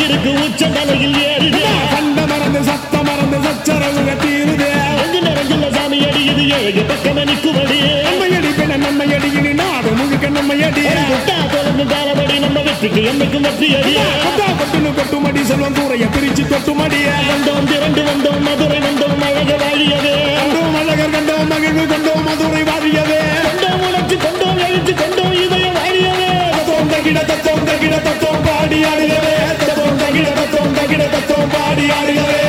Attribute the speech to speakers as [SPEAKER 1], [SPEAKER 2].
[SPEAKER 1] இருக்கு உச்ச தலையில் ஏறுது
[SPEAKER 2] கண்ட மறந்து சத்த மறந்து சச்சரவுக தீருது
[SPEAKER 1] நிறைஞ்சுள்ள சாமி அடியுது ஏழு பக்கம் நிற்குமடி
[SPEAKER 2] நம்மையடி பின்ன நம்மையடி இனி நாடு முழுக்க நம்மையடி
[SPEAKER 1] தொடர்ந்து காலபடி நம்ம வெற்றிக்கு என்னைக்கும் வெற்றி அடியா
[SPEAKER 2] கொட்டுன்னு கொட்டுமடி செல்வம் கூரைய பிரிச்சு கொட்டுமடிய
[SPEAKER 1] வந்தோம் திரண்டு வந்தோம் மதுரை வந்தோம் அழக வாழியவே
[SPEAKER 2] கண்டோம் அழகர் கண்டோம் மகிழ்வு கொண்டோம் மதுரை வாழியவே
[SPEAKER 1] கொண்டோம் உணர்ச்சி கொண்டோம் எழுச்சி கொண்டோம் இதய வாழியவே
[SPEAKER 2] தத்தோம் தகிட தத்தோம் பாடி ஆடுகவே தத்தோம் தகிட தத்தோம் பாடி ஆடுகவே